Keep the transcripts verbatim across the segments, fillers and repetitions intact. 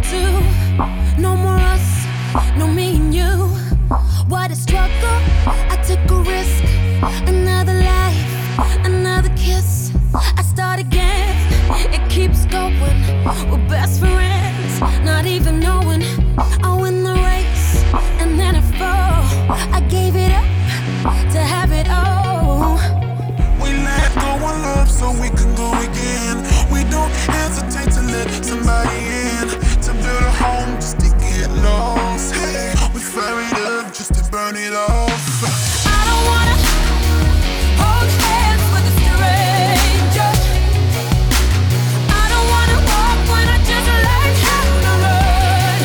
two. No more us, no me and you. What a struggle, I took a risk. Another life, another kiss. I start again, it keeps going. We're best friends, not even knowing I win the race, and then I fall. I gave it up to have it all. We let go of love so we can go again. We don't hesitate to let somebody in, to build a home just to get lost. Hey, we fire it up just to burn it off. I don't wanna hold hands with a stranger. I don't wanna walk when I just learned how to run.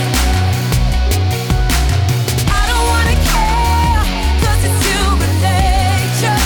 I don't wanna care, 'cause it's human nature.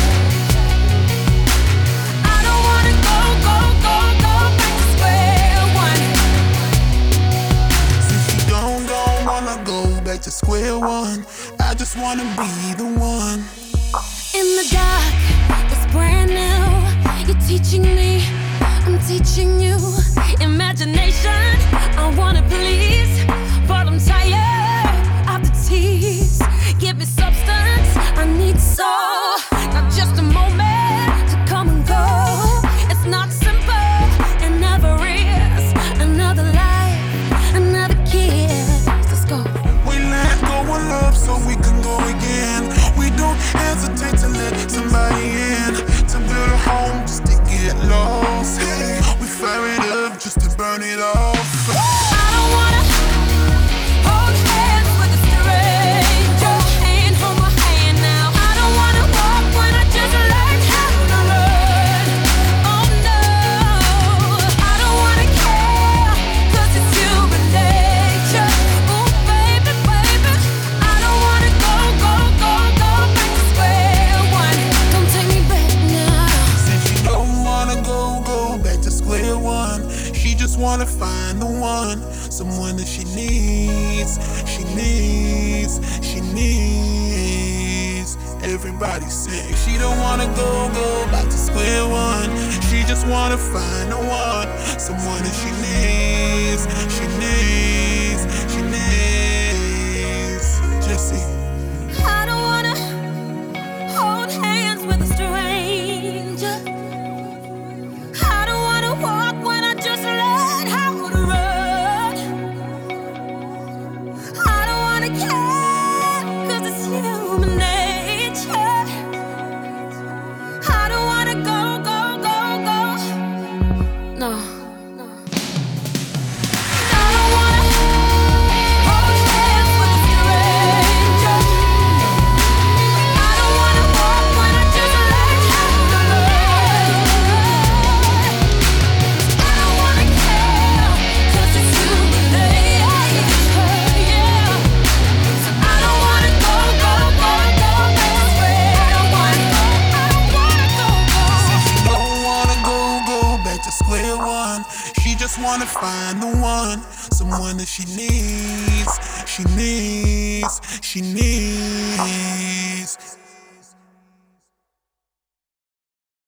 I don't wanna go, go, go, go back to square one. Since you don't, don't wanna go back to square one, I just wanna be the one. In the dark, it's brand new. You're teaching me, I'm teaching you. Imagination, I wanna please, but I'm tired of the tease. Give me substance, I need soul, not just a moment to come and go. It's not simple, it never is. Another life, another kiss. Let's go. We let go of love so we can go again. We don't hesitate to let somebody in, to build a home just to get lost. Hey, we fire it up just to burn it off. I don't wanna hold hands with a stranger. Hand hold my hand now. I don't wanna walk when I just learned how to run. Oh no, I don't wanna care, 'cause it's human nature. Ooh baby, baby, I don't wanna go, go, go, go back to square one. Don't take me back now. Since she don't wanna go, go back to square one, she just wanna find the one, someone that she needs, she needs, she needs. Everybody sing. She don't wanna go, go back to square one. She just wanna find the one, someone that she needs, she needs, she needs. Jesse. I don't wanna hold hands with a stranger. I don't wanna walk when I just learned how to run. I don't wanna care, 'cause it's human nature. I don't wanna go, go, go, go. No. I don't wanna hold hands with a stranger. I don't wanna walk when I just learned how to run. I don't wanna care, 'cause it's human nature, yeah. So I don't wanna go, go, go, go back to square one. I don't wanna go, go. She don't wanna go, go back to square one. She just wanna find the one, someone that she needs, she needs, she needs.